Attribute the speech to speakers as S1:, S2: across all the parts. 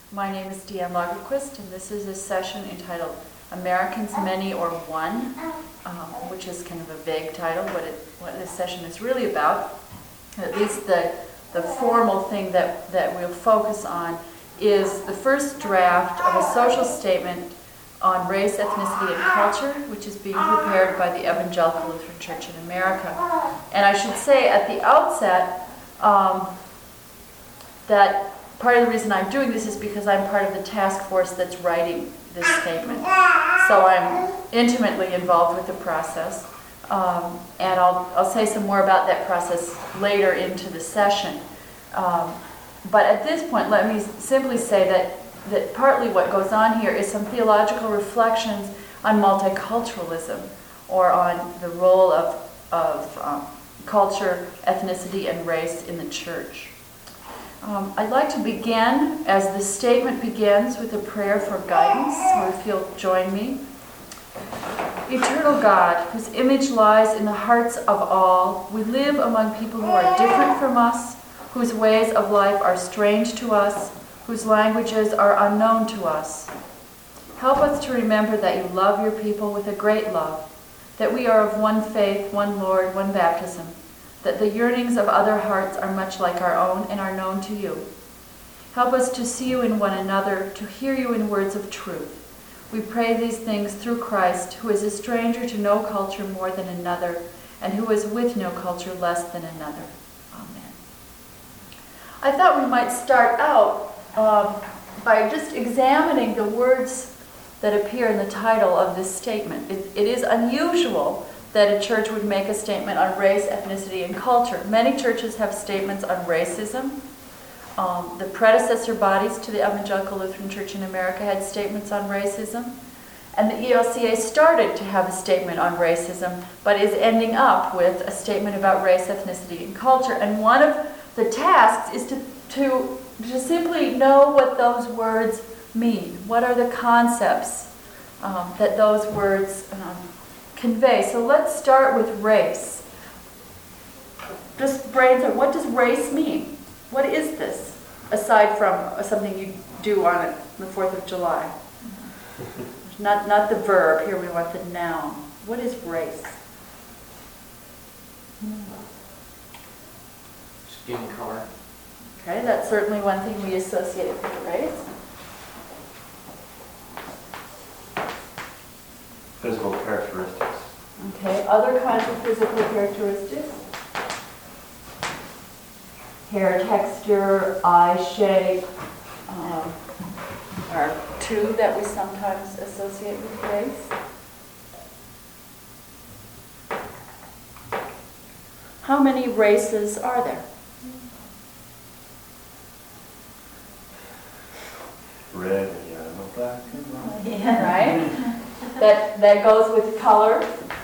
S1: My name is Deanne Lagerquist, and this is a session entitled Americans, Many or One, which is kind of a vague title. What this session is really about, at least the formal thing that we'll focus on, is the first draft of a social statement on race, ethnicity, and culture, which is being prepared by the Evangelical Lutheran Church in America. And I should say at the outset that part of the reason I'm doing this is because I'm part of the task force that's writing this statement. So I'm intimately involved with the process. And I'll say some more about that process later into the session. But at this point, let me simply say that partly what goes on here is some theological reflections on multiculturalism, or on the role of culture, ethnicity, and race in the church. I'd like to begin, as the statement begins, with a prayer for guidance, so if you'll join me. Eternal God, whose image lies in the hearts of all, we live among people who are different from us, whose ways of life are strange to us, whose languages are unknown to us. Help us to remember that you love your people with a great love, that we are of one faith, one Lord, one baptism, that the yearnings of other hearts are much like our own and are known to you. Help us to see you in one another, to hear you in words of truth. We pray these things through Christ, who is a stranger to no culture more than another, and who is with no culture less than another. Amen. I thought we might start out by just examining the words that appear in the title of this statement. It is unusual that a church would make a statement on race, ethnicity, and culture. Many churches have statements on racism. The predecessor bodies to the Evangelical Lutheran Church in America had statements on racism. And the ELCA started to have a statement on racism, but is ending up with a statement about race, ethnicity, and culture. And one of the tasks is to simply know what those words mean. What are the concepts that those words convey? So let's start with race. Just brainstorm, what does race mean? What is this, aside from something you do on the 4th of July? Not the verb, here we want the noun. What is race?
S2: Skin color.
S1: Okay, that's certainly one thing we associate with race.
S3: Physical characteristics.
S1: Okay, other kinds of physical characteristics. Hair texture, eye shape, are two that we sometimes associate with race. How many races are there?
S3: Red and yellow, black and white.
S1: Yeah, right? That goes with color.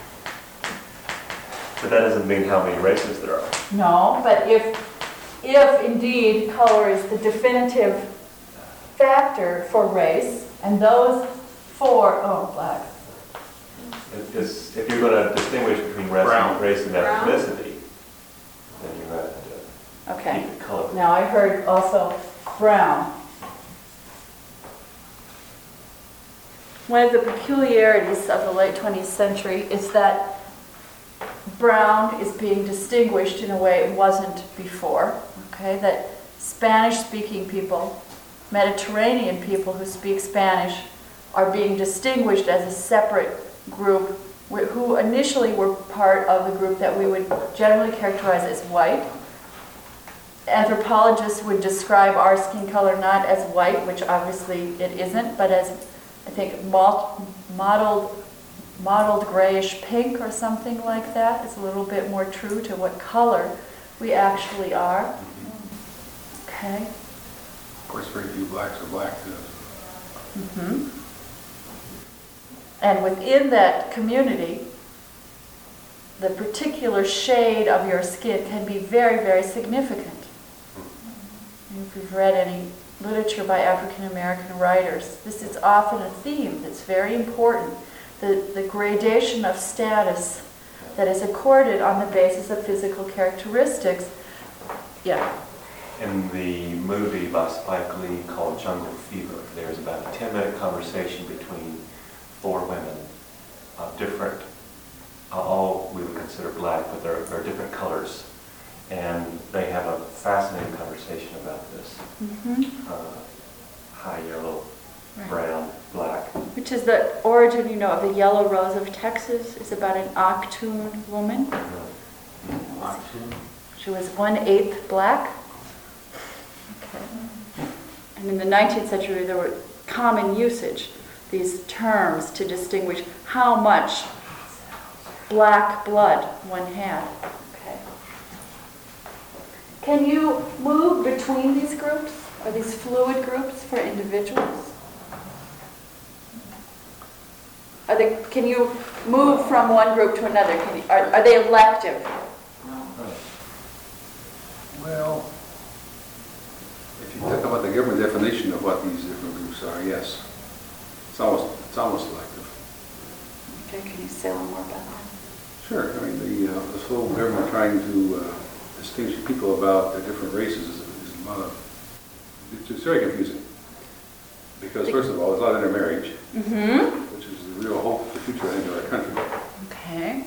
S3: But that doesn't mean how many races there are.
S1: No, but if indeed color is the definitive factor for race, and those four, black.
S3: If you're going to distinguish between race and ethnicity, then you have to
S1: Okay.
S3: keep the color.
S1: Now I heard also brown. One of the peculiarities of the late 20th century is that brown is being distinguished in a way it wasn't before. Okay, that Spanish-speaking people, Mediterranean people who speak Spanish, are being distinguished as a separate group who initially were part of the group that we would generally characterize as white. Anthropologists would describe our skin color not as white, which obviously it isn't, but as, I think, mottled grayish pink or something like that. It's a little bit more true to what color we actually are. Okay.
S4: Of course, very few blacks are black, too.
S1: Mm-hmm. And within that community, the particular shade of your skin can be very, very significant. If you've read any literature by African American writers, this is often a theme that's very important. The gradation of status that is accorded on the basis of physical characteristics. Yeah.
S3: In the movie by Spike Lee called Jungle Fever, there's about a 10-minute conversation between 4 women of different, all we would consider black, but they're different colors. And they have a fascinating conversation about this. High yellow,
S1: Right.
S3: brown, black.
S1: Which is the origin, you know, of the Yellow Rose of Texas. Is about an Octoon woman. She was 1/8 black. Okay. And in the 19th century, there were common usage, these terms to distinguish how much black blood one had. Okay. Can you move between these groups? Are these fluid groups for individuals? Can you move from one group to another? Are they elective?
S4: Well, if you talk about the government definition of what these different groups are, yes. It's almost selective.
S1: Okay, can you say a little more about that?
S4: Sure. I mean, this whole government trying to distinguish people about their different races is a lot of, it's very confusing. Because first of all, there's a lot of intermarriage, which is the real hope for the future, I think, of our country.
S1: Okay.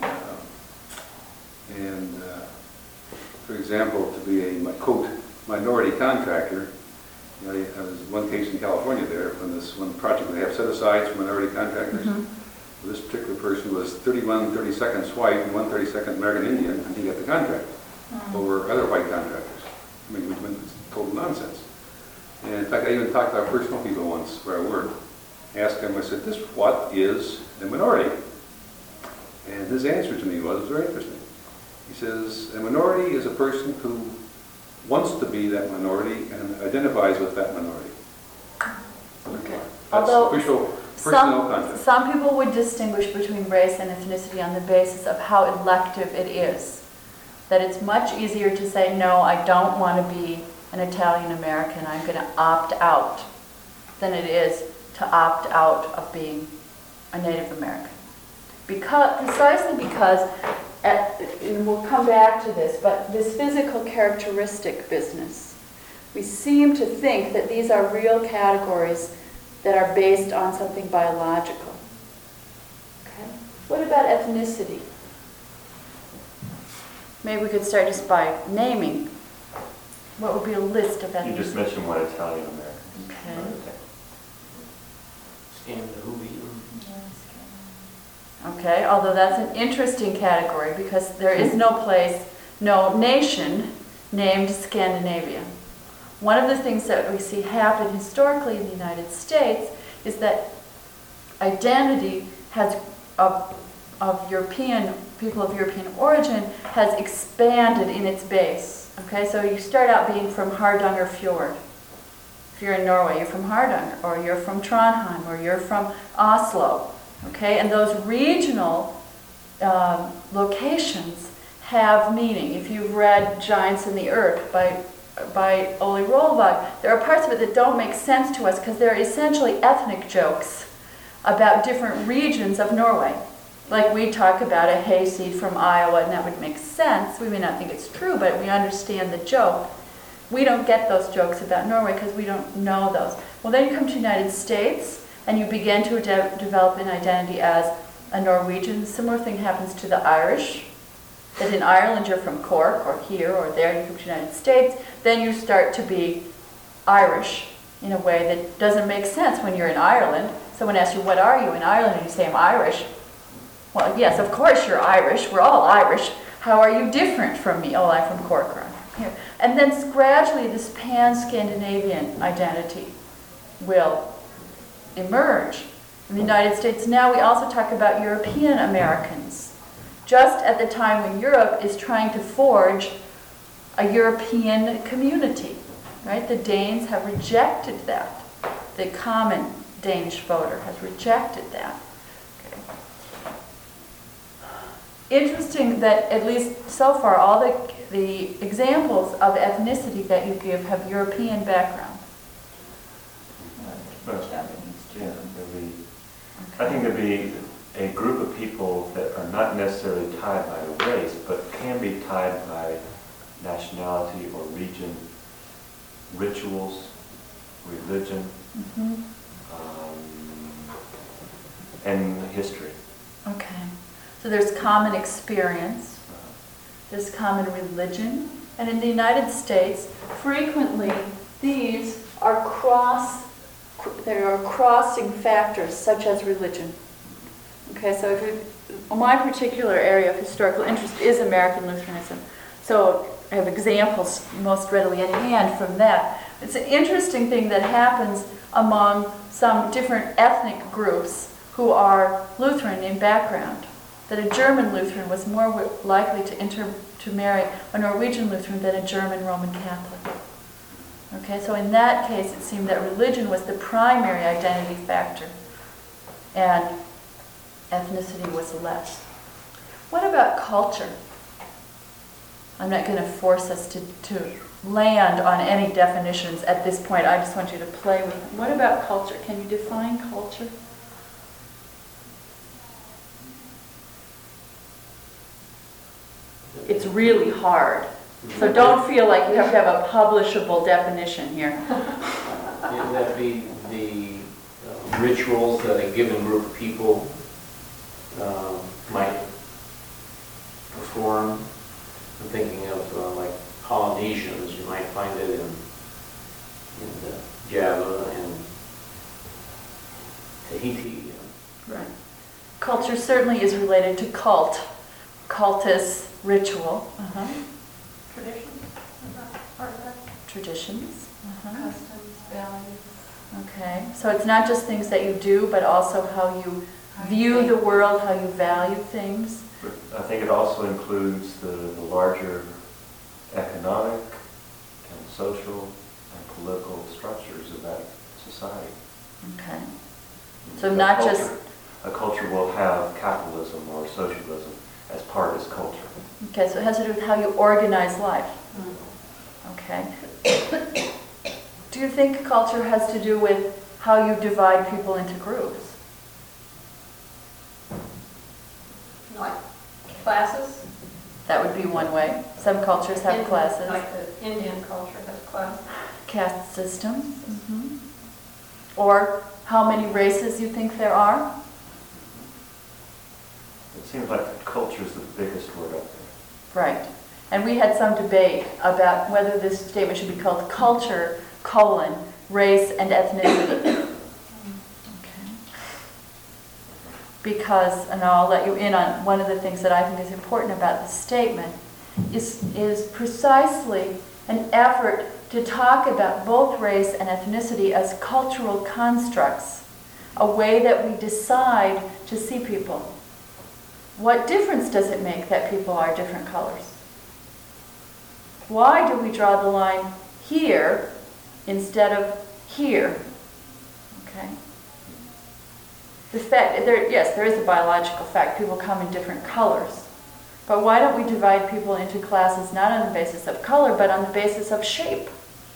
S4: And for example, to be a, quote, minority contractor, you know, there was one case in California there, when this one project they have set aside for minority contractors. This particular person was 32nd white and 1/32nd American Indian, and he got the contract over other white contractors. I mean, it's total nonsense. And in fact, I even talked to our personal people once where I worked, asked him, I said, what is a minority? And his answer to me was very interesting. He says, a minority is a person who wants to be that minority and identifies with that minority.
S1: Okay.
S4: That's
S1: Although
S4: official personnel content.
S1: some people would distinguish between race and ethnicity on the basis of how elective it is. That it's much easier to say, no, I don't want to be an Italian American, I'm going to opt out, than it is to opt out of being a Native American. Precisely because, and we'll come back to this, but this physical characteristic business, we seem to think that these are real categories that are based on something biological. Okay? What about ethnicity? Maybe we could start just by naming. What would be a list of ethnicity?
S3: You just mentioned one Italian American.
S1: Okay.
S2: Scandinavian.
S1: Okay, although that's an interesting category because there is no nation named Scandinavia. One of the things that we see happen historically in the United States is that identity of European people of European origin has expanded in its base. Okay, so you start out being from Hardanger Fjord. If you're in Norway, you're from Hardanger, or you're from Trondheim, or you're from Oslo. Okay, and those regional locations have meaning. If you've read Giants in the Earth by Ole Rollvag, there are parts of it that don't make sense to us because they're essentially ethnic jokes about different regions of Norway. Like we talk about a hayseed from Iowa, and that would make sense. We may not think it's true, but we understand the joke. We don't get those jokes about Norway because we don't know those. Well, then you come to the United States, and you begin to develop an identity as a Norwegian. Similar thing happens to the Irish. That in Ireland you're from Cork, or here, or there, you come to the United States. Then you start to be Irish in a way that doesn't make sense when you're in Ireland. Someone asks you, what are you in Ireland? And you say, I'm Irish. Well, yes, of course you're Irish. We're all Irish. How are you different from me? Oh, I'm from Cork, or I'm from here. And then gradually this pan-Scandinavian identity will emerge. In the United States now we also talk about European Americans. Just at the time when Europe is trying to forge a European community, right? The Danes have rejected that. The common Danish voter has rejected that. Interesting that at least so far all the examples of ethnicity that you give have European background.
S3: Yeah, I think there'd be a group of people that are not necessarily tied by race, but can be tied by nationality or region rituals, religion,
S1: Mhm.
S3: and history.
S1: Okay. So there's common experience, there's common religion, and in the United States, frequently these are there are crossing factors such as religion. Okay, so my particular area of historical interest is American Lutheranism. So I have examples most readily at hand from that. It's an interesting thing that happens among some different ethnic groups who are Lutheran in background, that a German Lutheran was more likely to marry a Norwegian Lutheran than a German Roman Catholic. Okay, so in that case, it seemed that religion was the primary identity factor, and ethnicity was less. What about culture? I'm not going to force us to land on any definitions at this point. I just want you to play with them. What about culture? Can you define culture? It's really hard. So don't feel like you have to have a publishable definition here.
S2: Would that be the rituals that a given group of people might perform? I'm thinking of like Polynesians. You might find it in Java and Tahiti.
S1: Right. Culture certainly is related to cult, cultus, ritual.
S5: Traditions, is that part of that?
S1: Traditions.
S5: Customs, values.
S1: Okay, so it's not just things that you do, but also how you view the world, how you value things.
S3: I think it also includes the larger economic and social and political structures of that society.
S1: Okay. So not just...
S3: A culture will have capitalism or socialism as part of its culture.
S1: Okay, so it has to do with how you organize life. Okay. Do you think culture has to do with how you divide people into groups?
S5: Like classes?
S1: That would be one way. Some cultures have classes.
S5: Like the Indian culture has classes.
S1: Caste system. Or how many races you think there are?
S3: It seems like culture is the biggest word up there.
S1: Right. And we had some debate about whether this statement should be called culture, race, and ethnicity. Okay. Because, and I'll let you in on one of the things that I think is important about this statement, is precisely an effort to talk about both race and ethnicity as cultural constructs, a way that we decide to see people. What difference does it make that people are different colors? Why do we draw the line here instead of here? Okay. The fact, yes, there is a biological fact. People come in different colors. But why don't we divide people into classes not on the basis of color, but on the basis of shape?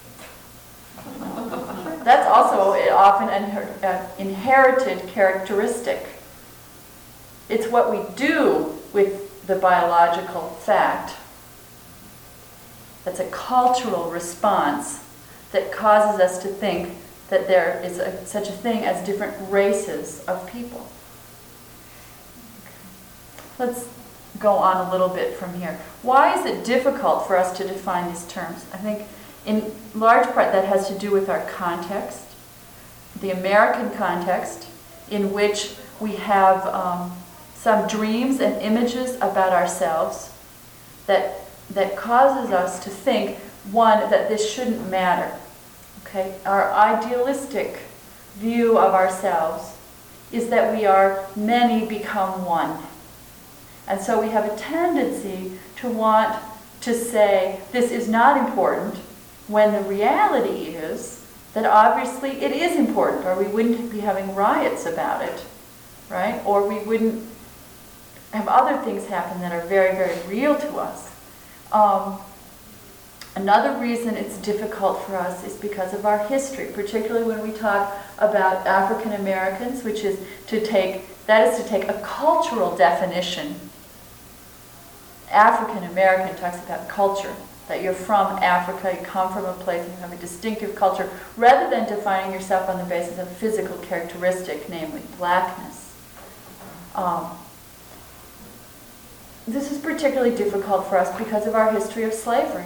S1: That's also often an inherited characteristic. It's what we do with the biological fact that's a cultural response that causes us to think that there is such a thing as different races of people. Okay. Let's go on a little bit from here. Why is it difficult for us to define these terms? I think in large part that has to do with our context, the American context, in which we have some dreams and images about ourselves that causes us to think, one, that this shouldn't matter. Okay? Our idealistic view of ourselves is that we are many become one. And so we have a tendency to want to say this is not important, when the reality is that obviously it is important, or we wouldn't be having riots about it, right? Or we wouldn't have other things happen that are very, very real to us. Another reason it's difficult for us is because of our history, particularly when we talk about African Americans, which is to take a cultural definition. African American talks about culture. that you're from Africa, you come from a place, and you have a distinctive culture, rather than defining yourself on the basis of physical characteristic, namely blackness. This is particularly difficult for us because of our history of slavery,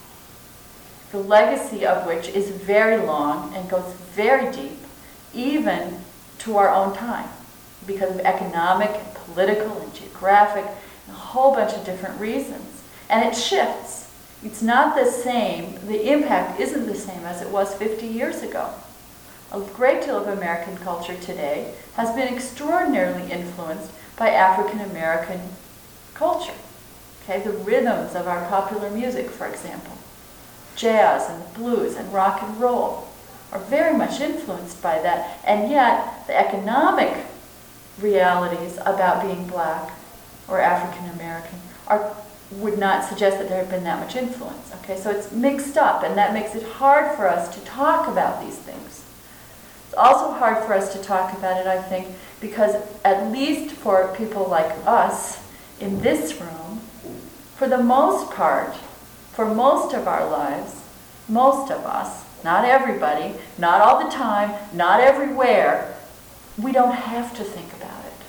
S1: the legacy of which is very long and goes very deep, even to our own time, because of economic, and political, and geographic, and a whole bunch of different reasons. And it shifts. It's not the same, the impact isn't the same as it was 50 years ago. A great deal of American culture today has been extraordinarily influenced by African American culture. Okay, the rhythms of our popular music, for example, jazz and blues and rock and roll, are very much influenced by that. And yet, the economic realities about being black or African American would not suggest that there had been that much influence. Okay, so it's mixed up, and that makes it hard for us to talk about these things. It's also hard for us to talk about it, I think, because at least for people like us in this room, for the most part, for most of our lives, most of us, not everybody, not all the time, not everywhere, we don't have to think about it.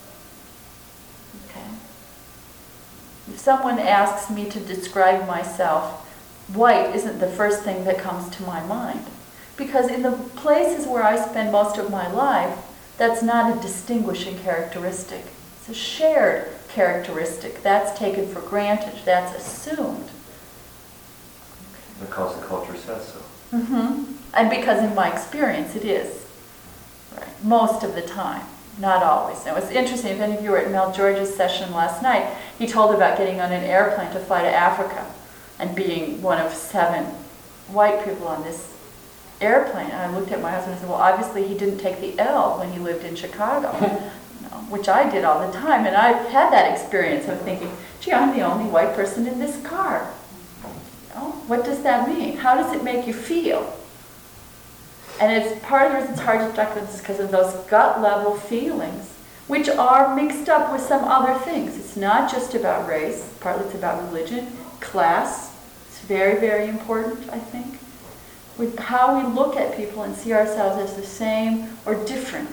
S1: Okay? If someone asks me to describe myself, white isn't the first thing that comes to my mind. Because in the places where I spend most of my life, that's not a distinguishing characteristic. It's a shared characteristic. That's taken for granted. That's assumed.
S3: Because the culture says so.
S1: And because in my experience it is. Right. Most of the time. Not always. Now, it was interesting, if any of you were at Mel George's session last night, he told about getting on an airplane to fly to Africa and being one of 7 white people on this airplane. And I looked at my husband and said, well, obviously he didn't take the L when he lived in Chicago, which I did all the time. And I've had that experience of thinking, gee, I'm the only white person in this car. What does that mean? How does it make you feel? And it's part of the reason it's hard to talk about this because of those gut level feelings, which are mixed up with some other things. It's not just about race, partly it's about religion, class. It's very, very important, I think, with how we look at people and see ourselves as the same or different.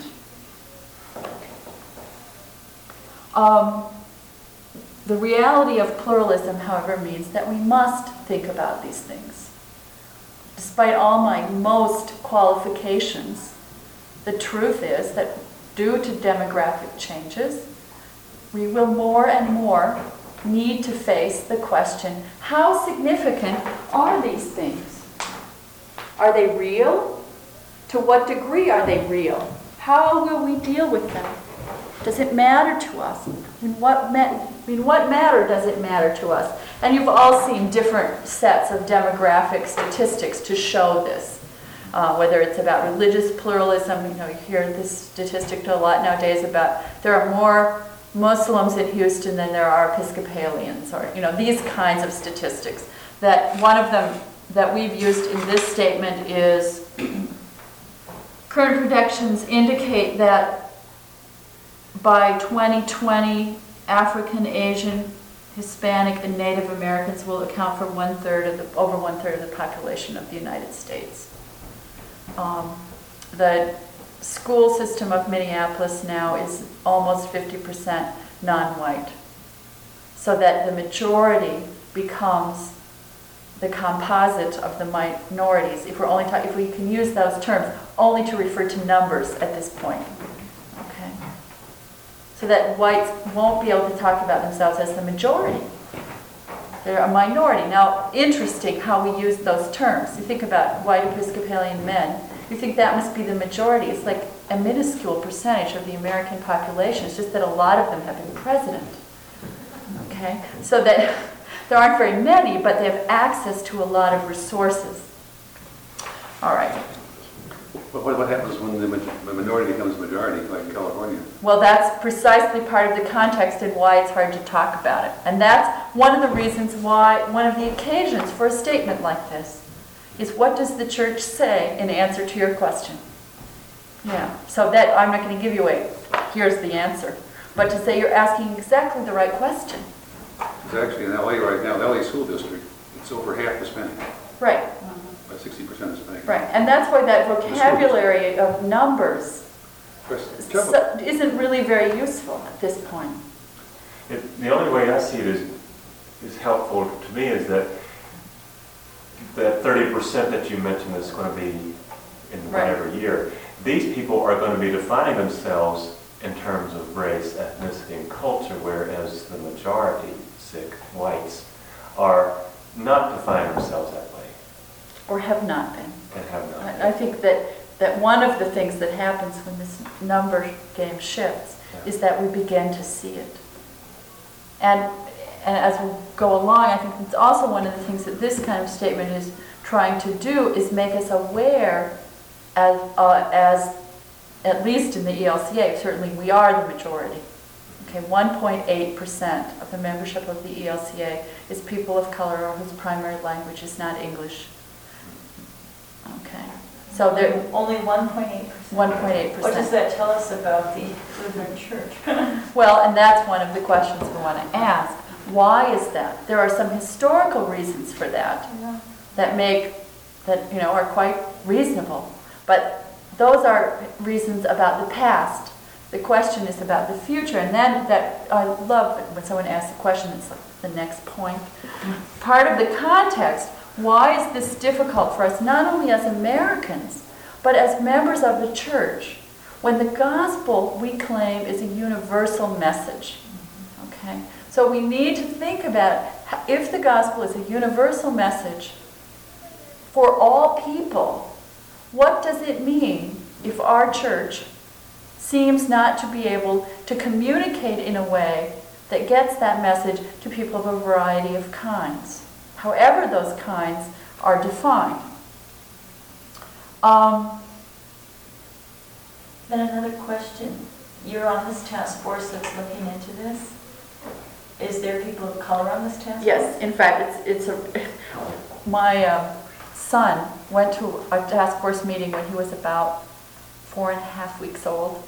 S1: The reality of pluralism, however, means that we must think about these things. Despite all my most qualifications, the truth is that due to demographic changes, we will more and more need to face the question, how significant are these things? Are they real? To what degree are they real? How will we deal with them? Does it matter to us? In what matter does it matter to us? And you've all seen different sets of demographic statistics to show this. Whether it's about religious pluralism, you hear this statistic a lot nowadays about there are more Muslims in Houston than there are Episcopalians, or these kinds of statistics. That one of them that we've used in this statement is current projections indicate that by 2020, African, Asian, Hispanic, and Native Americans will account for over 1/3 of the population of the United States. The school system of Minneapolis now is almost 50% non-white, so that the majority becomes the composite of the minorities. If we can use those terms only to refer to numbers at this point. So that whites won't be able to talk about themselves as the majority. They're a minority. Now, interesting how we use those terms. You think about white Episcopalian men, you think that must be the majority. It's like a minuscule percentage of the American population. It's just that a lot of them have been president. Okay? So that there aren't very many, but they have access to a lot of resources. All right.
S4: But what happens when the minority becomes majority, like in California?
S1: Well, that's precisely part of the context and why it's hard to talk about it. And that's one of the reasons why, one of the occasions for a statement like this is, what does the church say in answer to your question? Yeah, so that I'm not going to give you here's the answer, but to say you're asking exactly the right question.
S4: It's actually in LA right now, the LA school district, it's It's over half Hispanic,
S1: Right,
S4: about 60% Hispanic.
S1: right. And that's why that vocabulary of numbers
S4: That's trouble.
S1: isn't really very useful at this point.
S3: The only way I see it is helpful to me is that 30% that you mentioned is going to be in
S1: Right.
S3: whatever year. These people are going to be defining themselves in terms of race, ethnicity, and culture, whereas the majority, sick whites, are not defining themselves that way
S1: Or have not been.
S3: and have not.
S1: I think that one of the things that happens when this number game shifts is that we begin to see it. And as we go along, I think it's also one of the things that this kind of statement is trying to do is make us aware as at least in the ELCA, certainly we are the majority. Okay, 1.8% of the membership of the ELCA is people of color or whose primary language is not English. Okay, so there,
S6: Only 1.8%.
S1: 1.8%.
S6: What does that tell us about the Lutheran Church?
S1: Well, and that's one of the questions we want to ask. Why is that? There are some historical reasons for that that are quite reasonable. But those are reasons about the past. The question is about the future. And then I love it when someone asks a question, it's like the next point. Part of the context, why is this difficult for us, not only as Americans, but as members of the church, when the gospel, we claim, is a universal message. Okay? So we need to think about if the gospel is a universal message for all people, what does it mean if our church seems not to be able to communicate in a way that gets that message to people of a variety of kinds, however those kinds are defined?
S6: Then another question. You're on this task force that's looking into this. Is there people of color on this task force?
S1: Yes, in fact, my son went to a task force meeting when he was about 4.5 weeks old.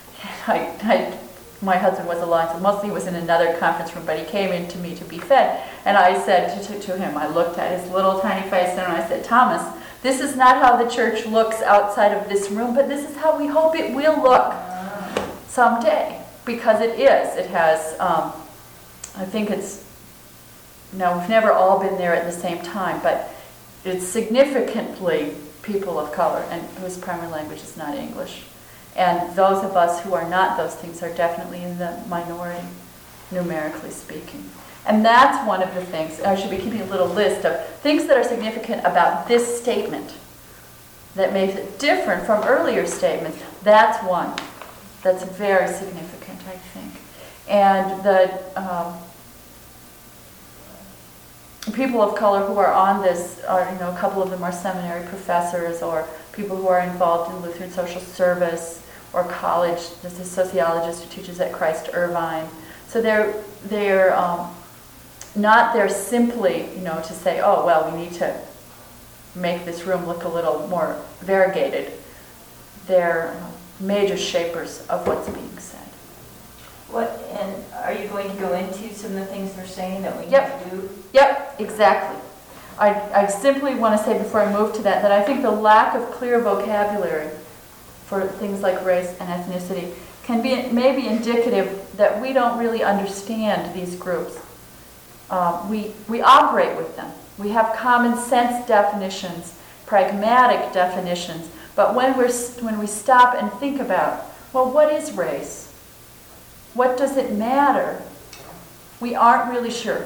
S1: My husband was along, so mostly he was in another conference room, but he came in to me to be fed. And I said to him, I looked at his little tiny face and I said, Thomas, this is not how the church looks outside of this room, but this is how we hope it will look someday. Because it is. It has, I think it's, we've never all been there at the same time, but it's significantly people of color and whose primary language is not English. And those of us who are not those things are definitely in the minority, numerically speaking. And that's one of the things, I should be keeping a little list of things that are significant about this statement that makes it different from earlier statements. That's one that's very significant, I think. And the people of color who are on this are, a couple of them are seminary professors or people who are involved in Lutheran social service or college. There's a sociologist who teaches at Christ Irvine. So they're not there simply, to say, oh, well, we need to make this room look a little more variegated. They're major shapers of what's being said.
S6: And are you going to go into some of the things they're saying that we need
S1: Yep.
S6: to do?
S1: Yep, exactly. I simply want to say before I move to that I think the lack of clear vocabulary for things like race and ethnicity can be maybe indicative that we don't really understand these groups. We operate with them. We have common sense definitions, pragmatic definitions, but when we stop and think about, well, what is race? What does it matter? We aren't really sure.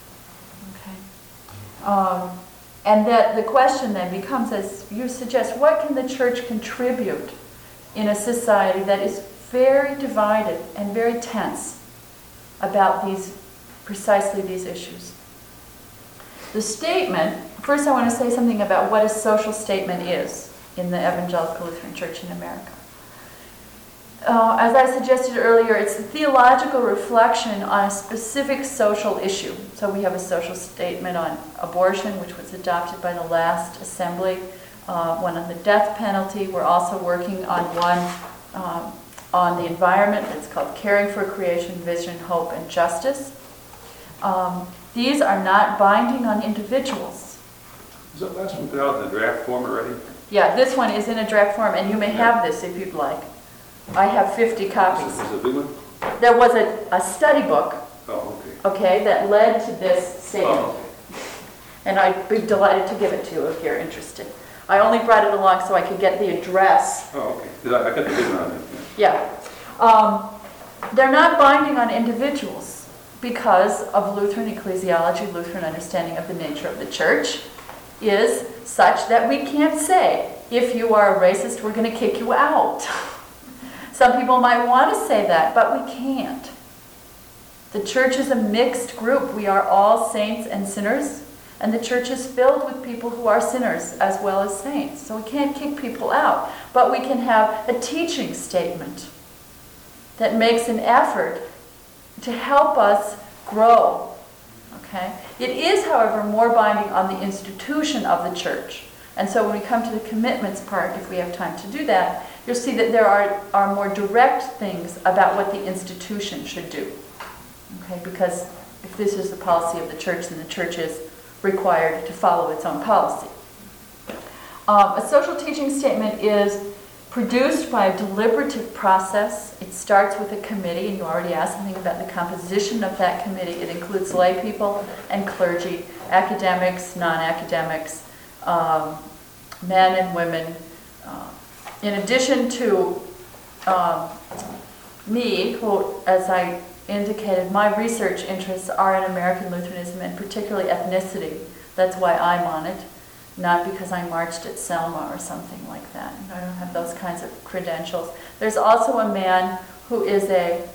S1: Okay. And that the question then becomes, as you suggest, what can the church contribute in a society that is very divided and very tense about precisely these issues? The statement, first I want to say something about what a social statement is in the Evangelical Lutheran Church in America. As I suggested earlier, it's a theological reflection on a specific social issue. So we have a social statement on abortion, which was adopted by the last assembly, one on the death penalty. We're also working on one on the environment that's called Caring for Creation, Vision, Hope, and Justice. These are not binding on individuals.
S4: Is that last one put out in the draft form already?
S1: Yeah, this one is in a draft form, and you may have this if you'd like. I have 50 copies.
S4: Is it a big one?
S1: There was a study book,
S4: Oh, okay.
S1: okay, that led to this statement.
S4: Oh, okay.
S1: And I'd be delighted to give it to you if you're interested. I only brought it along so I could get the address.
S4: Oh, okay. 'Cause I got the big one on it.
S1: Yeah. They're not binding on individuals because of Lutheran ecclesiology, Lutheran understanding of the nature of the church is such that we can't say, if you are a racist, we're going to kick you out. Some people might want to say that, but we can't. The church is a mixed group. We are all saints and sinners, and the church is filled with people who are sinners as well as saints. So we can't kick people out, but we can have a teaching statement that makes an effort to help us grow. Okay? It is, however, more binding on the institution of the church. And so when we come to the commitments part, if we have time to do that, you'll see that there are more direct things about what the institution should do. Okay? Because if this is the policy of the church, then the church is required to follow its own policy. A social teaching statement is produced by a deliberative process. It starts with a committee, and you already asked something about the composition of that committee. It includes lay people and clergy, academics, non-academics, men and women. In addition to me, who, as I indicated, my research interests are in American Lutheranism and particularly ethnicity. That's why I'm on it. Not because I marched at Selma or something like that. I don't have those kinds of credentials. There's also a man who is a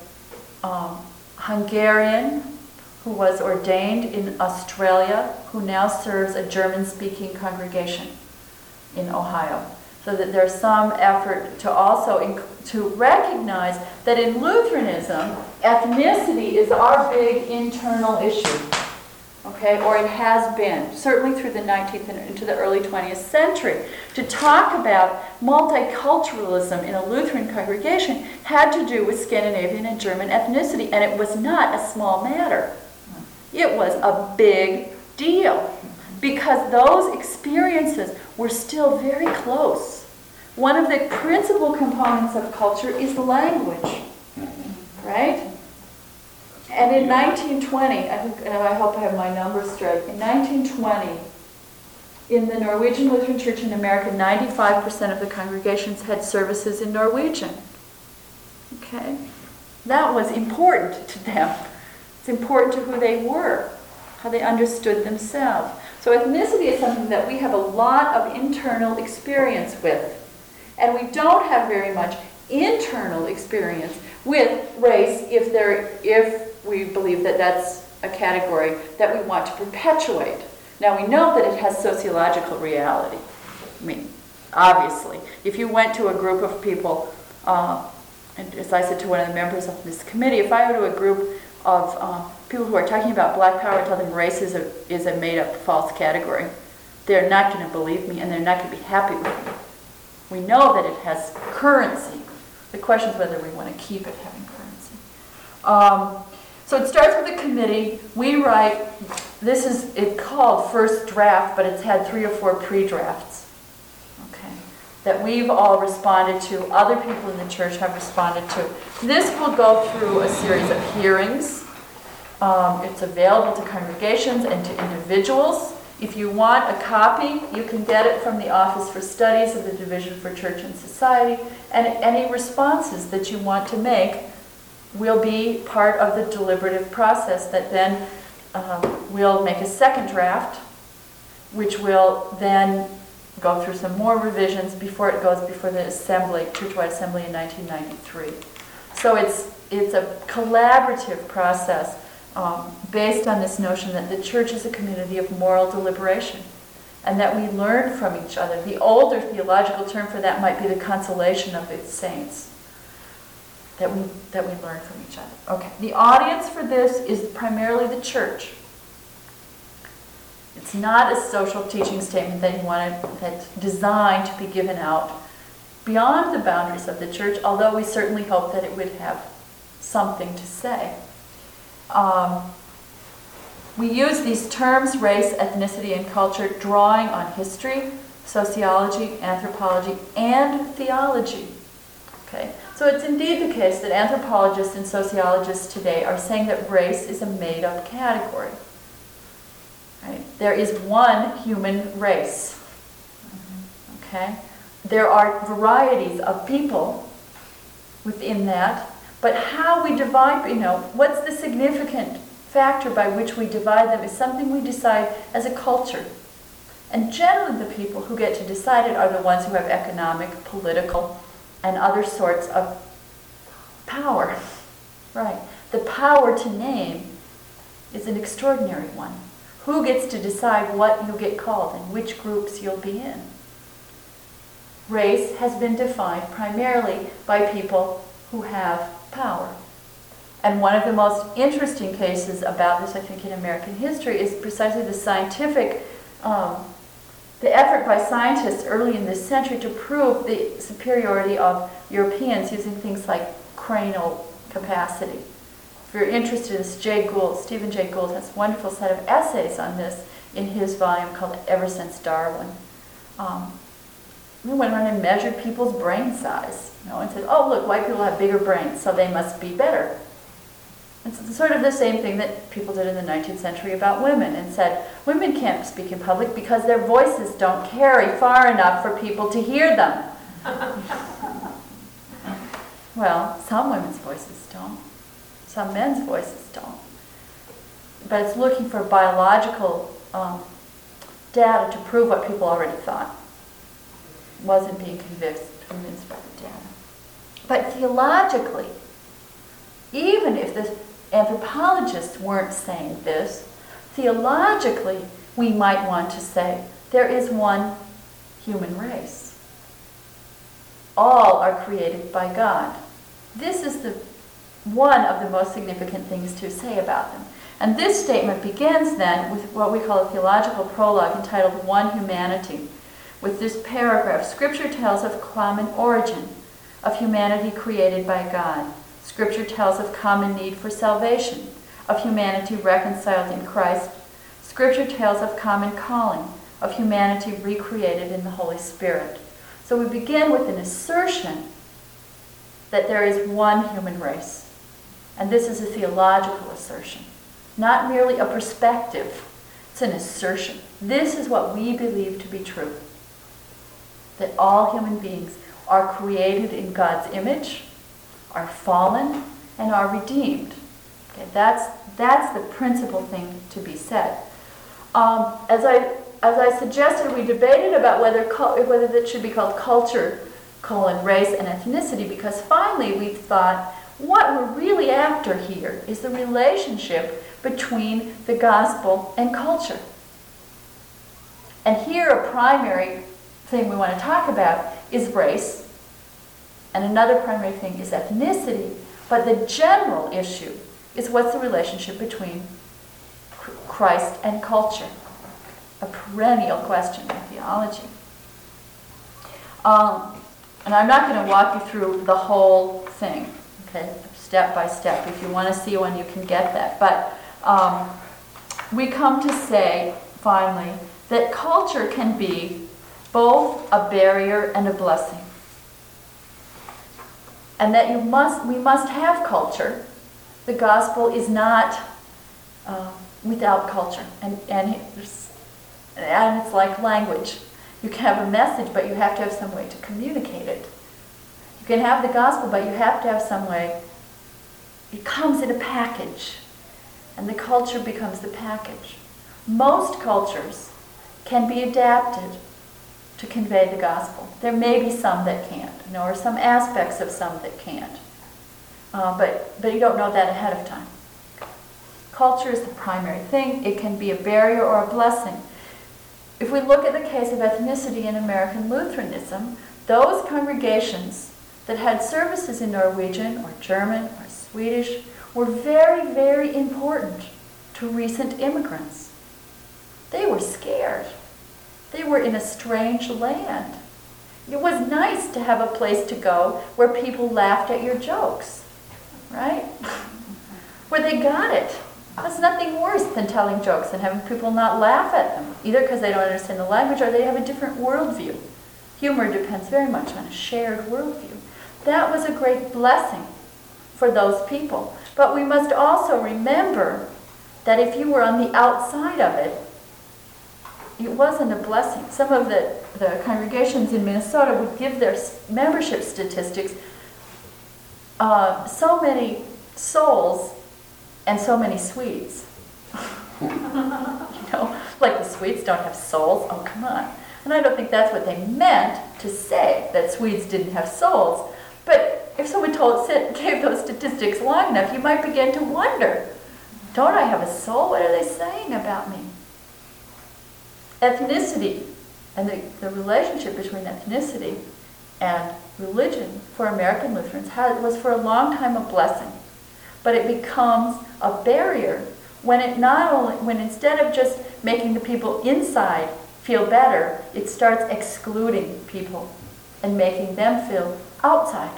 S1: Hungarian who was ordained in Australia, who now serves a German-speaking congregation in Ohio. So that there's some effort to also to recognize that in Lutheranism, ethnicity is our big internal issue. Okay, or it has been, certainly through the 19th and into the early 20th century. To talk about multiculturalism in a Lutheran congregation had to do with Scandinavian and German ethnicity, and it was not a small matter. It was a big deal, because those experiences were still very close. One of the principal components of culture is language, right? And in 1920, I hope I have my numbers straight, in 1920, in the Norwegian Lutheran Church in America, 95% of the congregations had services in Norwegian. Okay? That was important to them. It's important to who they were, how they understood themselves. So ethnicity is something that we have a lot of internal experience with. And we don't have very much internal experience with race if we believe that that's a category that we want to perpetuate. Now we know that it has sociological reality. I mean, obviously, if you went to a group of people, and as I said to one of the members of this committee, if I go to a group of people who are talking about black power, tell them race is a made-up false category, they're not going to believe me and they're not going to be happy with me. We know that it has currency. The question is whether we want to keep it having currency. So it starts with a committee. We write, it's called first draft, but it's had 3 or 4 pre-drafts, okay, that we've all responded to, other people in the church have responded to. This will go through a series of hearings. It's available to congregations and to individuals. If you want a copy, you can get it from the Office for Studies of the Division for Church and Society, and any responses that you want to make will be part of the deliberative process that then we'll make a second draft, which will then go through some more revisions before it goes before the assembly, churchwide assembly in 1993. So it's a collaborative process based on this notion that the church is a community of moral deliberation and that we learn from each other. The older theological term for that might be the consolation of its saints. That we learn from each other. Okay, the audience for this is primarily the church. It's not a social teaching statement that's designed to be given out beyond the boundaries of the church, although we certainly hope that it would have something to say. We use these terms, race, ethnicity, and culture, drawing on history, sociology, anthropology, and theology. Okay? So it's indeed the case that anthropologists and sociologists today are saying that race is a made-up category. Right? There is one human race. Okay? There are varieties of people within that, but how we divide, what's the significant factor by which we divide them is something we decide as a culture. And generally the people who get to decide it are the ones who have economic, political, and other sorts of power. Right. The power to name is an extraordinary one. Who gets to decide what you get called and which groups you'll be in? Race has been defined primarily by people who have power. And one of the most interesting cases about this, I think, in American history is precisely the scientific, the effort by scientists early in this century to prove the superiority of Europeans using things like cranial capacity. If you're interested in this, Stephen Jay Gould has a wonderful set of essays on this in his volume called Ever Since Darwin. We went around and measured people's brain size, and said, oh, look, white people have bigger brains, so they must be better. It's sort of the same thing that people did in the 19th century about women and said, women can't speak in public because their voices don't carry far enough for people to hear them. Well, some women's voices don't. Some men's voices don't. But it's looking for biological data to prove what people already thought. Wasn't being convinced by the data. But theologically, even if the anthropologists weren't saying this, theologically we might want to say there is one human race. All are created by God. This is one of the most significant things to say about them. And this statement begins then with what we call a theological prologue entitled One Humanity. With this paragraph, Scripture tells of common origin, of humanity created by God. Scripture tells of common need for salvation, of humanity reconciled in Christ. Scripture tells of common calling, of humanity recreated in the Holy Spirit. So we begin with an assertion that there is one human race. And this is a theological assertion, not merely a perspective. It's an assertion. This is what we believe to be true. That all human beings are created in God's image, are fallen, and are redeemed. Okay, that's the principal thing to be said. As I suggested, we debated about whether that should be called culture, race, and ethnicity, because finally we thought what we're really after here is the relationship between the gospel and culture. And here a primary thing we want to talk about is race, and another primary thing is ethnicity, but the general issue is what's the relationship between Christ and culture, a perennial question in theology. And I'm not going to walk you through the whole thing, okay, step by step. If you want to see one, you can get that. But we come to say, finally, that culture can be both a barrier and a blessing. And that we must have culture. The gospel is not without culture. And it's like language. You can have a message, but you have to have some way to communicate it. You can have the gospel, but you have to have some way. It comes in a package. And the culture becomes the package. Most cultures can be adapted to convey the gospel. There may be some that can't, or some aspects of some that can't. But you don't know that ahead of time. Culture is the primary thing. It can be a barrier or a blessing. If we look at the case of ethnicity in American Lutheranism, those congregations that had services in Norwegian or German or Swedish were very, very important to recent immigrants. They were scared. They were in a strange land. It was nice to have a place to go where people laughed at your jokes, right? Where they got it. There's nothing worse than telling jokes and having people not laugh at them, either because they don't understand the language or they have a different worldview. Humor depends very much on a shared worldview. That was a great blessing for those people. But we must also remember that if you were on the outside of it, it wasn't a blessing. Some of the congregations in Minnesota would give their membership statistics so many souls and so many Swedes. You know, like the Swedes don't have souls. Oh, come on. And I don't think that's what they meant to say, that Swedes didn't have souls. But if someone gave those statistics long enough, you might begin to wonder, don't I have a soul? What are they saying about me? Ethnicity and the relationship between ethnicity and religion for American Lutherans was for a long time a blessing. But it becomes a barrier when instead of just making the people inside feel better, it starts excluding people and making them feel outside.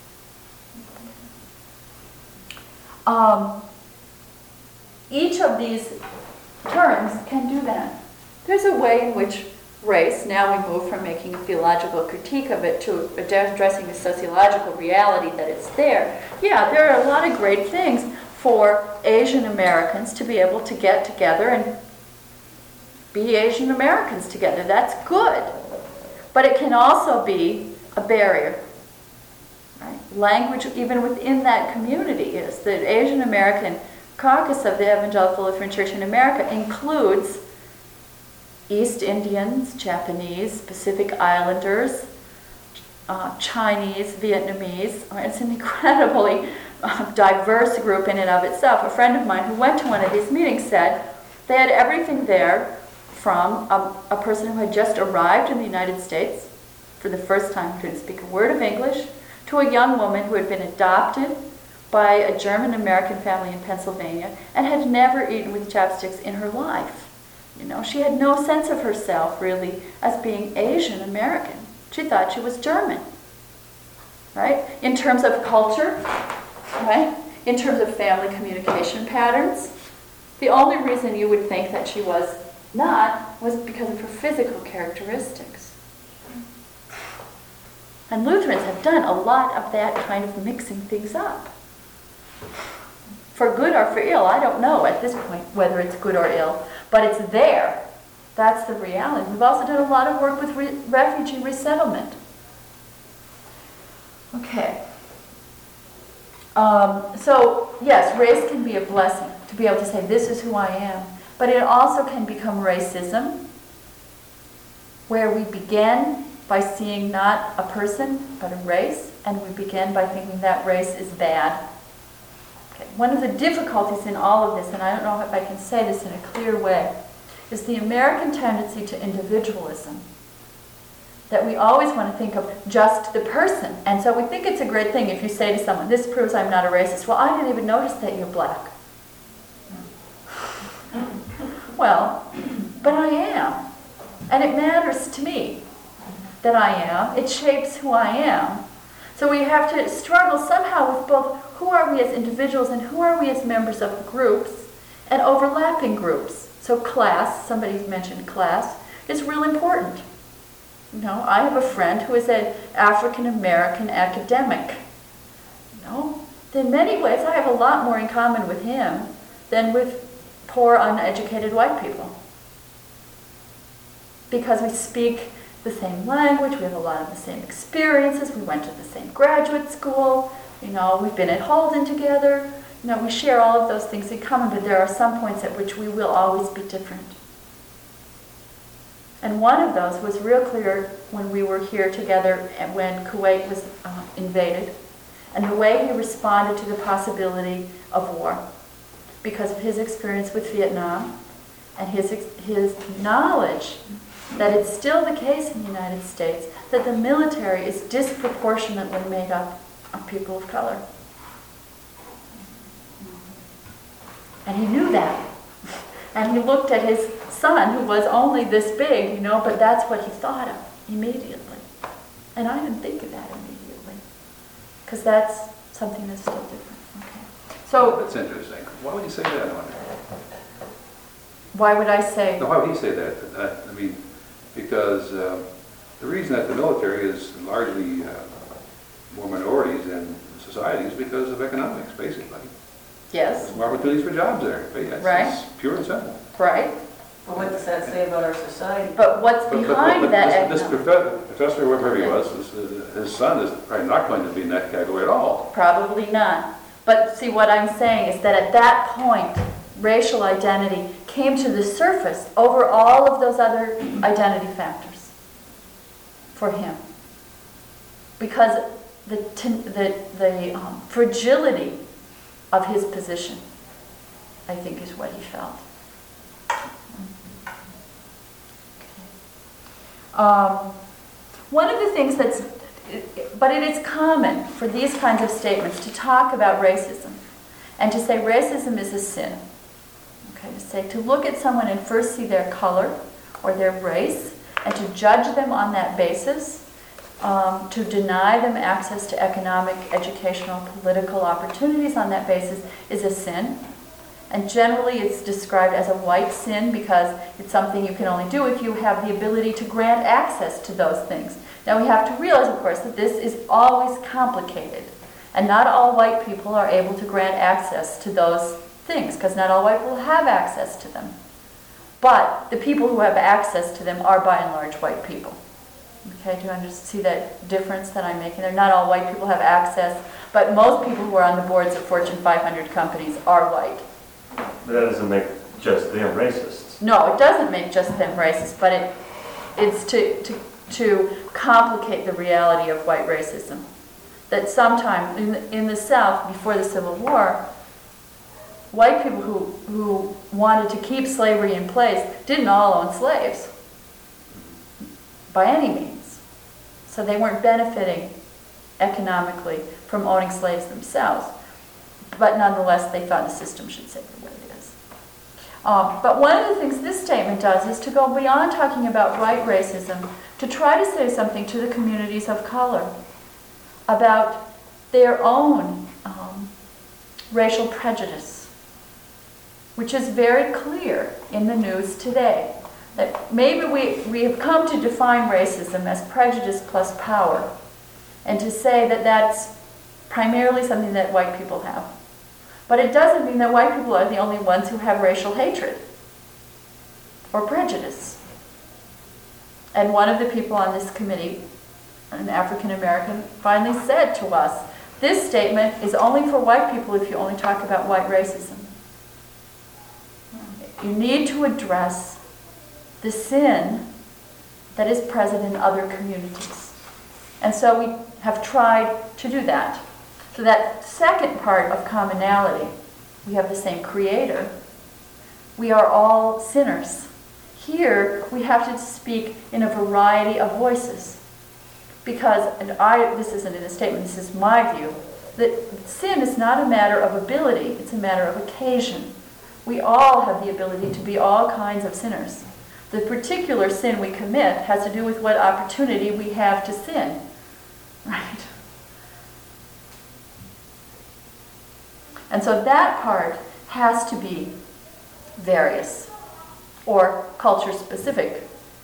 S1: Each of these terms can do that. There's a way in which race, now we move from making a theological critique of it to addressing the sociological reality that it's there. Yeah, there are a lot of great things for Asian Americans to be able to get together and be Asian Americans together. That's good. But it can also be a barrier. Right? Language, even within that community, is the Asian American caucus of the Evangelical Lutheran Church in America includes East Indians, Japanese, Pacific Islanders, Chinese, Vietnamese. It's an incredibly diverse group in and of itself. A friend of mine who went to one of these meetings said they had everything there from a person who had just arrived in the United States for the first time, who didn't speak a word of English, to a young woman who had been adopted by a German-American family in Pennsylvania and had never eaten with chopsticks in her life. You know, she had no sense of herself really as being Asian American. She thought she was German, right? In terms of culture, right? In terms of family communication patterns, the only reason you would think that she was not was because of her physical characteristics. And Lutherans have done a lot of that kind of mixing things up. For good or for ill, I don't know at this point whether it's good or ill, but it's there. That's the reality. We've also done a lot of work with refugee resettlement. Okay. So, yes, race can be a blessing, to be able to say, this is who I am. But it also can become racism, where we begin by seeing not a person, but a race, and we begin by thinking that race is bad. Okay. One of the difficulties in all of this, and I don't know if I can say this in a clear way, is the American tendency to individualism. That we always want to think of just the person. And so we think it's a great thing if you say to someone, this proves I'm not a racist. Well, I didn't even notice that you're black. Well, but I am. And it matters to me that I am. It shapes who I am. So we have to struggle somehow with both who are we as individuals and who are we as members of groups and overlapping groups. So class, somebody mentioned class, is real important. You know, I have a friend who is an African-American academic. You know, in many ways I have a lot more in common with him than with poor, uneducated white people. Because we speak the same language, we have a lot of the same experiences, we went to the same graduate school, you know, we've been at Holden together, you know, we share all of those things in common, but there are some points at which we will always be different. And one of those was real clear when we were here together and when Kuwait was invaded, and the way he responded to the possibility of war because of his experience with Vietnam and his knowledge that it's still the case in the United States that the military is disproportionately made up of people of color. And he knew that. And he looked at his son, who was only this big, you know, but that's what he thought of immediately. And I didn't think of that immediately. Because that's something that's still different. Okay. So
S4: That's interesting. Why would you say that, I wonder?
S1: Why would I say?
S4: Now, why would he say that? I mean, because the reason that the military is largely more minorities than society is because of economics, basically.
S1: Yes,
S4: There's more opportunities for jobs there. That's
S1: Right.
S4: it's pure and simple.
S1: right.
S6: But what does that say about our society?
S1: But what's behind that
S4: This
S1: economic?
S4: professor, whoever he was, his son is probably not going to be in that category at all.
S1: Probably not. But see, what I'm saying is that at that point, racial identity came to the surface over all of those other identity factors for him. Because the fragility of his position, I think, is what he felt. One of the things but it is common for these kinds of statements to talk about racism and to say racism is a sin. Okay, to look at someone and first see their color or their race and to judge them on that basis, to deny them access to economic, educational, political opportunities on that basis is a sin. And generally it's described as a white sin because it's something you can only do if you have the ability to grant access to those things. Now we have to realize, of course, that this is always complicated. And not all white people are able to grant access to those things because not all white people have access to them. But the people who have access to them are by and large white people. Okay, do you see that difference that I'm making there? Not all white people have access, but most people who are on the boards of Fortune 500 companies are white.
S3: But that doesn't make just them racists.
S1: No, it doesn't make just them racist, but it's to complicate the reality of white racism. That sometime in the South, before the Civil War, white people who wanted to keep slavery in place didn't all own slaves by any means. So they weren't benefiting economically from owning slaves themselves. But nonetheless, they thought the system should stay the way it is. But one of the things this statement does is to go beyond talking about white racism to try to say something to the communities of color about their own racial prejudice, which is very clear in the news today. That maybe we have come to define racism as prejudice plus power, and to say that that's primarily something that white people have. But it doesn't mean that white people are the only ones who have racial hatred or prejudice. And one of the people on this committee, an African American, finally said to us, this statement is only for white people if you only talk about white racism. You need to address the sin that is present in other communities. And so we have tried to do that. So that second part of commonality, we have the same creator. We are all sinners. Here, we have to speak in a variety of voices. Because, and this isn't in the statement, this is my view, that sin is not a matter of ability, it's a matter of occasion. We all have the ability to be all kinds of sinners. The particular sin we commit has to do with what opportunity we have to sin. Right? And so that part has to be various or culture specific.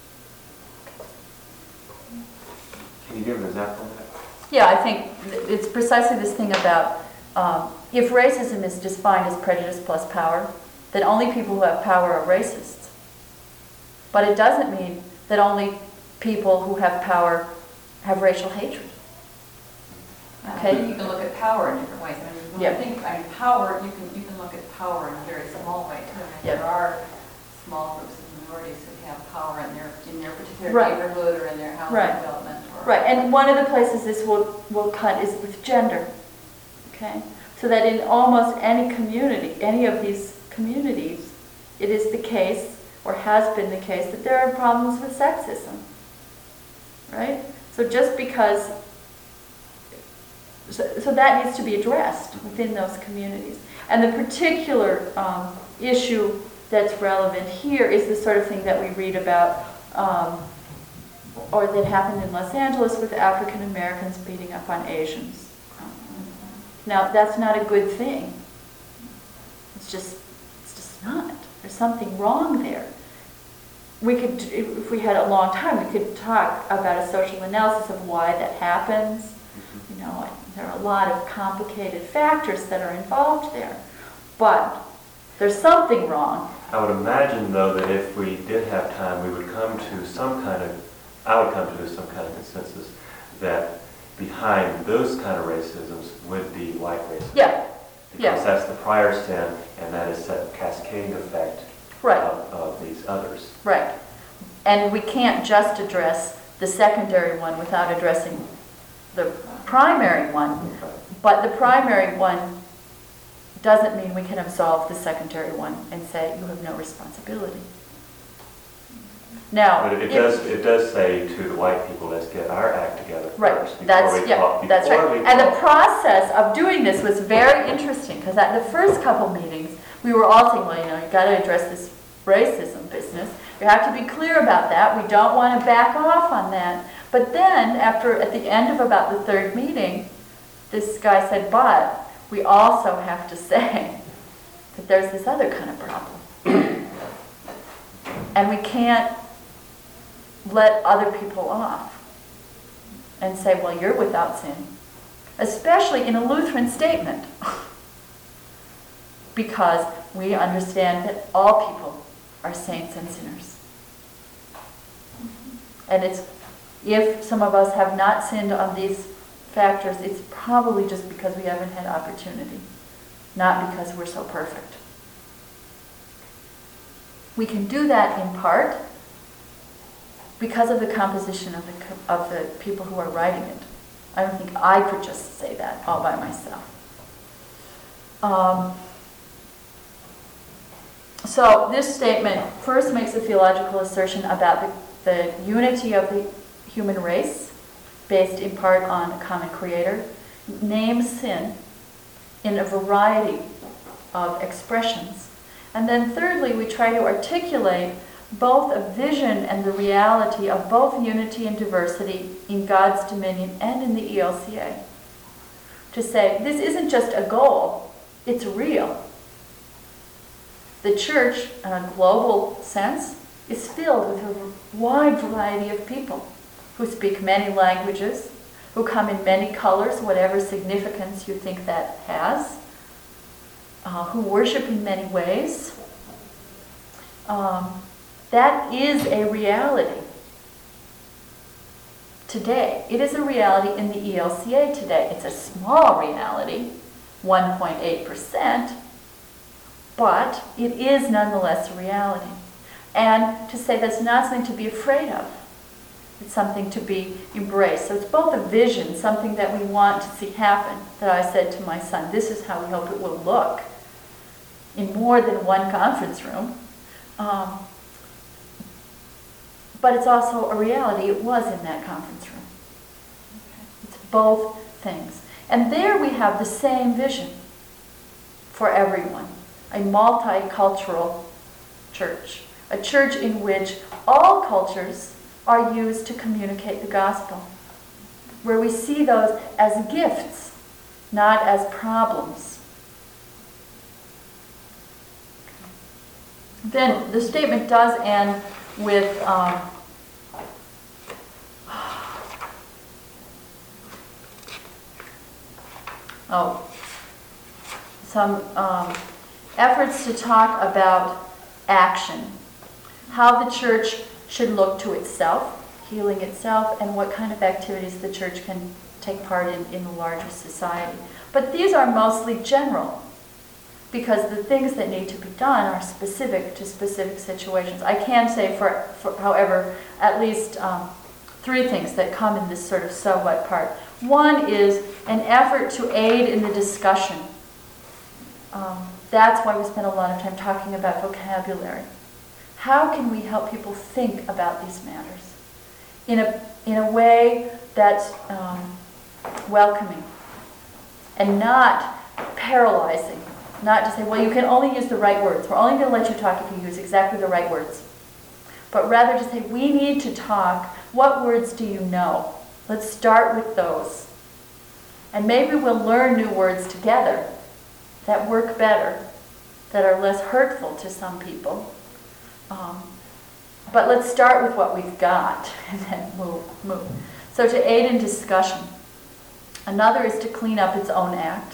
S3: Can you give an example of that?
S1: Yeah, I think it's precisely this thing about if racism is defined as prejudice plus power, then only people who have power are racists. But it doesn't mean that only people who have power have racial hatred.
S5: I
S1: Okay?
S5: think you can look at power in different ways.
S1: Yeah.
S5: Power, you can look at power in a very small way too.
S1: Yeah.
S5: There are small groups of minorities who have power in their particular
S1: Right.
S5: neighborhood or in their housing
S1: Right.
S5: development.
S1: Right, and one of the places this will cut is with gender. Okay? So that in almost any community, any of these communities, it is the case, or has been the case, that there are problems with sexism. Right? So just because, so that needs to be addressed within those communities. And the particular issue that's relevant here is the sort of thing that we read about, or that happened in Los Angeles with African Americans beating up on Asians. Now, that's not a good thing. It's just not. There's something wrong there. We could, if we had a long time, we could talk about a social analysis of why that happens. You know, there are a lot of complicated factors that are involved there. But there's something wrong.
S3: I would imagine, though, that if we did have time, we would come to some kind of, I would come to some kind of consensus that behind those kind of racisms would be white racism.
S1: Yeah,
S3: Because that's the prior sin, and that is that cascading effect
S1: right,
S3: of these others.
S1: right. And we can't just address the secondary one without addressing the primary one. But the primary one doesn't mean we can absolve the secondary one and say you have no responsibility. Now,
S3: But it does say to the white people, let's get our act together
S1: right,
S3: first.
S1: that's right. And the process of doing this was very interesting because at the first couple meetings, we were all saying, well, you know, you got to address this racism business. You have to be clear about that. We don't want to back off on that. But then, at the end of about the third meeting, this guy said, but we also have to say that there's this other kind of problem. And we can't let other people off and say, well, you're without sin. Especially in a Lutheran statement. Because we understand that all people are saints and sinners. And if some of us have not sinned on these factors, it's probably just because we haven't had opportunity, not because we're so perfect. We can do that in part because of the composition of the people who are writing it. I don't think I could just say that all by myself. So this statement first makes a theological assertion about the unity of the human race, based in part on a common creator, names sin in a variety of expressions. And then thirdly, we try to articulate both a vision and the reality of both unity and diversity in God's dominion and in the ELCA. To say, this isn't just a goal, it's real. The church, in a global sense, is filled with a wide variety of people who speak many languages, who come in many colors, whatever significance you think that has, who worship in many ways. That is a reality today. It is a reality in the ELCA today. It's a small reality, 1.8%, but it is nonetheless a reality. And to say that's not something to be afraid of. It's something to be embraced. So it's both a vision, something that we want to see happen, that I said to my son, this is how we hope it will look in more than one conference room. But it's also a reality. It was in that conference room. It's both things. And there we have the same vision for everyone. A multicultural church. A church in which all cultures are used to communicate the gospel. Where we see those as gifts, not as problems. Then the statement does end with some efforts to talk about action, how the church should look to itself, healing itself, and what kind of activities the church can take part in the larger society. But these are mostly general, because the things that need to be done are specific to specific situations. I can say, however, at least 3 things that come in this sort of so what part. One is an effort to aid in the discussion. That's why we spend a lot of time talking about vocabulary. How can we help people think about these matters in a way that's welcoming and not paralyzing? Not to say, well, you can only use the right words. We're only going to let you talk if you use exactly the right words. But rather to say, we need to talk. What words do you know? Let's start with those. And maybe we'll learn new words together that work better that are less hurtful to some people. But let's start with what we've got and then move. So to aid in discussion. Another is to clean up its own act.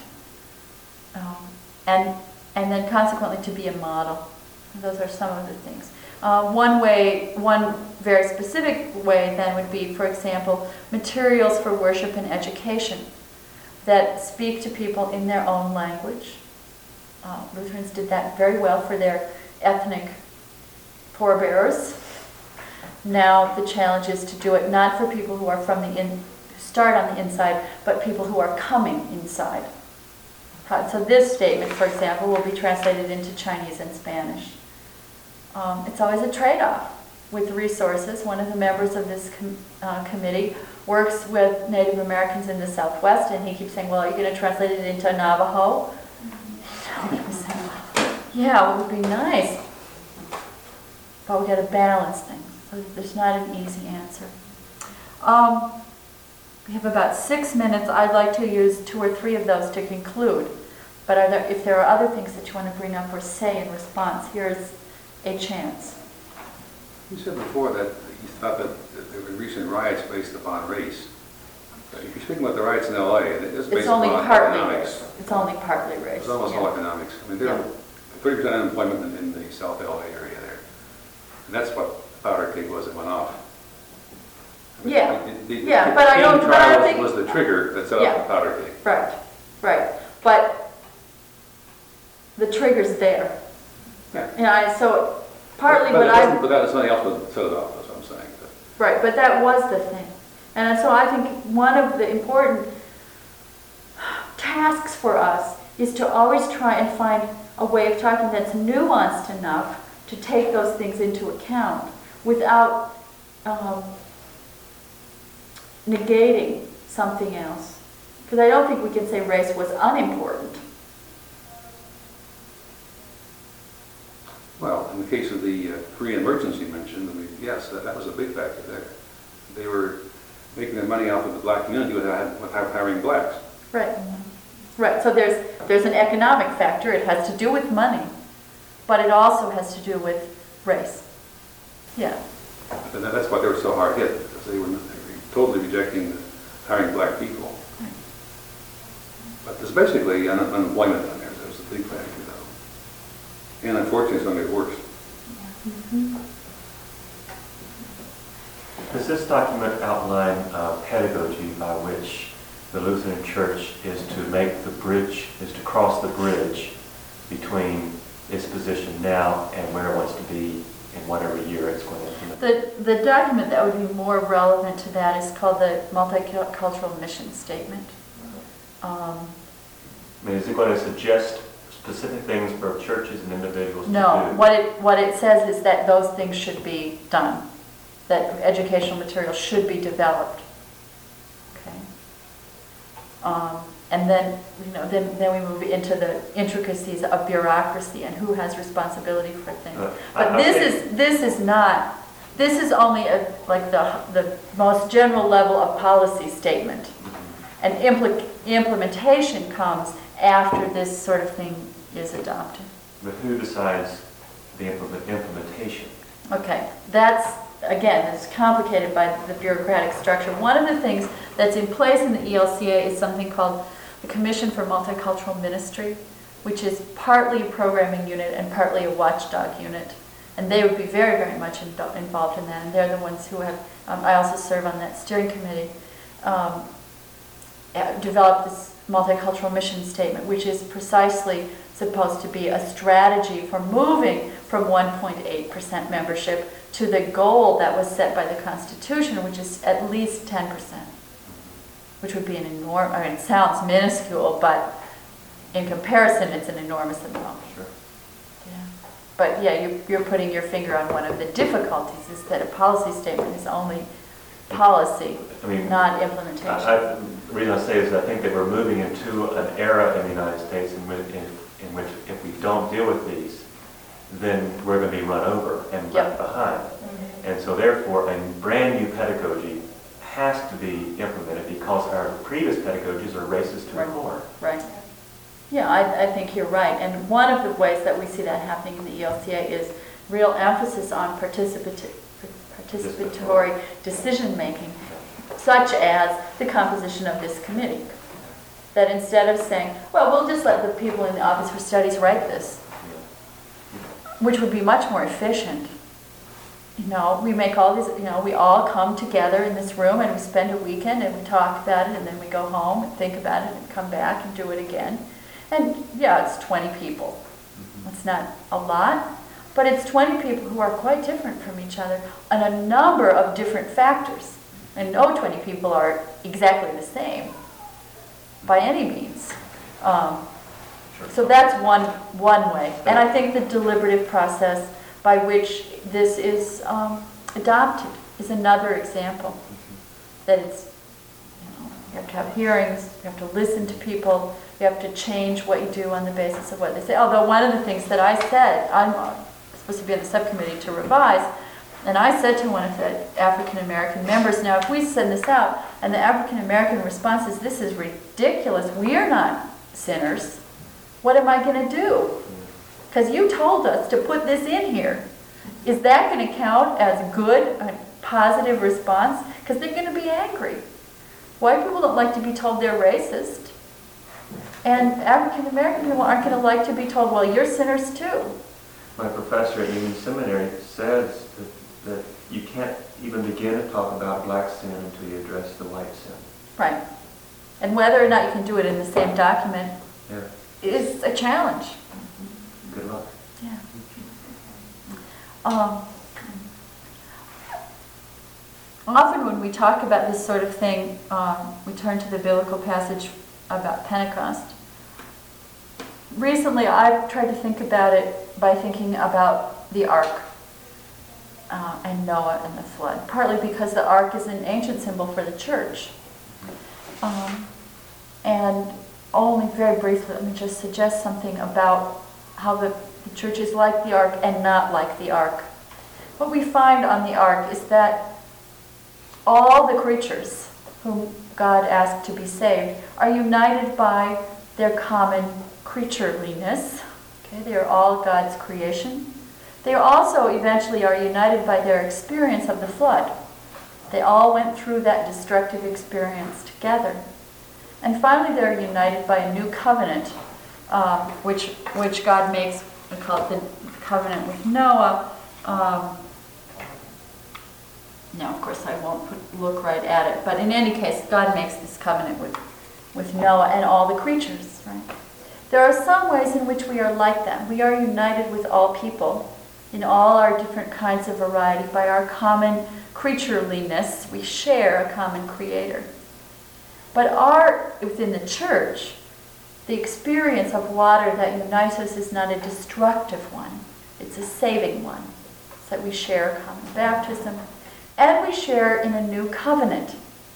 S1: And then consequently to be a model. Those are some of the things. One very specific way then would be, for example, materials for worship and education that speak to people in their own language. Lutherans did that very well for their ethnic forebears. Now the challenge is to do it not for people who are start on the inside, but people who are coming inside. So this statement, for example, will be translated into Chinese and Spanish. It's always a trade-off with resources. One of the members of this committee works with Native Americans in the Southwest, and he keeps saying, well, are you going to translate it into Navajo? Yeah, it would be nice, but we got to balance things. So there's not an easy answer. We have about 6 minutes. I'd like to use 2 or 3 of those to conclude. But if there are other things that you want to bring up or say in response, here's a chance.
S4: You said before that you thought that there were recent riots based upon race. You're speaking about the riots in LA, and it is based upon economics.
S1: It's only partly race.
S4: It's almost all economics. I mean, there are 30% unemployment in the South LA area there. And that's what powder keg was that went off. I mean,
S1: but I don't
S4: think was the trigger that set off the powder keg.
S1: Right. But the trigger's there.
S4: Yeah.
S1: So partly
S4: but that is something else that set it off. That's what I'm saying.
S1: Right, but that was the thing. And so I think one of the important tasks for us is to always try and find a way of talking that's nuanced enough to take those things into account without negating something else. Because I don't think we can say race was unimportant.
S4: Well, in the case of the Korean merchants you mentioned, I mean, yes, that was a big factor there. They were making their money off of the black community without hiring blacks.
S1: Right. So there's an economic factor. It has to do with money, but it also has to do with race. Yeah.
S4: And that's why they were so hard hit, because they were totally rejecting hiring black people.
S1: Right.
S4: But there's basically unemployment down there. There's a big factor, though. And unfortunately, it's going to get worse.
S1: Mm-hmm.
S3: Does this document outline pedagogy by which the Lutheran Church is to make the bridge, is to cross the bridge between its position now and where it wants to be in whatever year it's going to implement?
S1: The document that would be more relevant to that is called the Multicultural Mission Statement.
S3: I mean, is it going to suggest specific things for churches and individuals to do?
S1: No, what it says is that those things should be done, that educational material should be developed. Okay. And then, then we move into the intricacies of bureaucracy and who has responsibility for things. But this is only like the most general level of policy statement. And implementation comes after this sort of thing is adopted.
S3: But who decides the implementation?
S1: Okay, it's complicated by the bureaucratic structure. One of the things that's in place in the ELCA is something called the Commission for Multicultural Ministry, which is partly a programming unit and partly a watchdog unit. And they would be very, very much involved in that. And they're the ones who have, I also serve on that steering committee, developed this multicultural mission statement, which is precisely supposed to be a strategy for moving from 1.8% membership to the goal that was set by the Constitution, which is at least 10%, which would be an enormous, it sounds minuscule, but in comparison, it's an enormous amount.
S3: Sure.
S1: Yeah. But yeah, you're putting your finger on one of the difficulties, is that a policy statement is only policy, not implementation.
S3: The reason I say is I think that we're moving into an era in the United States in which if we don't deal with these, then we're going to be run over and left behind. Mm-hmm. And so therefore, a brand new pedagogy has to be implemented because our previous pedagogies are racist to the core.
S1: Right. Yeah, I think you're right. And one of the ways that we see that happening in the ELCA is real emphasis on participatory decision-making, such as the composition of this committee. That instead of saying, well, we'll just let the people in the Office for Studies write this, which would be much more efficient. You know, we make all these, you know, we all come together in this room and we spend a weekend and we talk about it and then we go home and think about it and come back and do it again. And yeah, it's 20 people. It's not a lot, but it's 20 people who are quite different from each other on a number of different factors. And no 20 people are exactly the same by any means. So that's one way. And I think the deliberative process by which this is adopted is another example. That it's, you know, you have to have hearings, you have to listen to people, you have to change what you do on the basis of what they say. Although one of the things that I said, I'm supposed to be in the subcommittee to revise, and I said to one of the African American members, now if we send this out and the African American response is, this is ridiculous, we are not sinners, what am I going to do? Because you told us to put this in here. Is that going to count as good, a positive response? Because they're going to be angry. White people don't like to be told they're racist. And African American people aren't going to like to be told, well, you're sinners too.
S3: My professor at Union Seminary says that you can't even begin to talk about black sin until you address the white sin.
S1: Right. And whether or not you can do it in the same document
S3: Yeah.
S1: is a challenge.
S3: Good luck.
S1: Yeah. Often when we talk about this sort of thing, we turn to the biblical passage about Pentecost. Recently, I've tried to think about it by thinking about the ark and Noah and the flood, partly because the ark is an ancient symbol for the church. And only very briefly, let me just suggest something about how the church is like the ark and not like the ark. What we find on the ark is that all the creatures whom God asked to be saved are united by their common creatureliness. Okay, they are all God's creation. They also eventually are united by their experience of the flood. They all went through that destructive experience together. And finally they're united by a new covenant, which God makes, we call it the covenant with Noah. Now, of course, I won't look right at it, but in any case, God makes this covenant with Noah and all the creatures, right? There are some ways in which we are like them. We are united with all people in all our different kinds of variety by our common creatureliness. We share a common creator. But within the church, the experience of water that unites us is not a destructive one. It's a saving one. It's that we share a common baptism. And we share in a new covenant.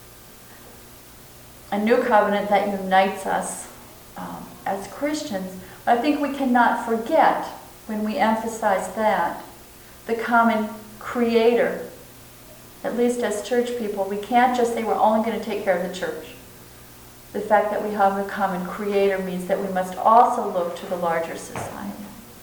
S1: A new covenant that unites us as Christians. I think we cannot forget, when we emphasize that, the common creator. At least as church people, we can't just say we're only going to take care of the church. The fact that we have a common creator means that we must also look to the larger society.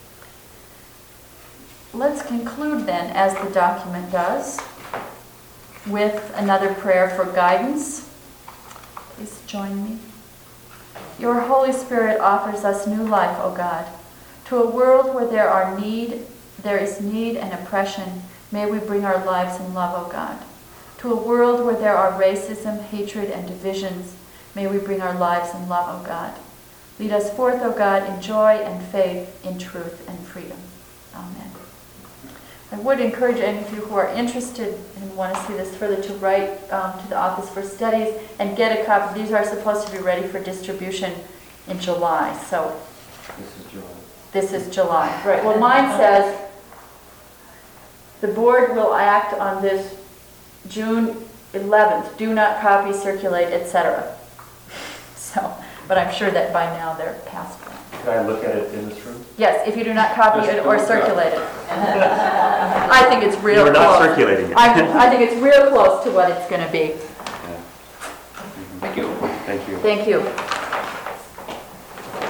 S1: Let's conclude then, as the document does, with another prayer for guidance. Please join me. Your Holy Spirit offers us new life, O God. To a world where there is need and oppression, may we bring our lives in love, O God. To a world where there are racism, hatred, and divisions, may we bring our lives in love, O God. Lead us forth, O God, in joy and faith, in truth and freedom. Amen. I would encourage any of you who are interested and want to see this further to write to the Office for Studies and get a copy. These are supposed to be ready for distribution in July. So
S3: This is July.
S1: this is July. Right. Well, mine says the board will act on this June 11th. Do not copy, circulate, etc. So, but I'm sure that by now they're past that.
S3: Can I look at it in this room?
S1: Yes, if you do not copy it or circulate it. I think it's real
S3: You're
S1: close.
S3: not circulating it.
S1: I think it's real close to what it's going to be.
S3: Thank you. Thank you.
S1: Thank you.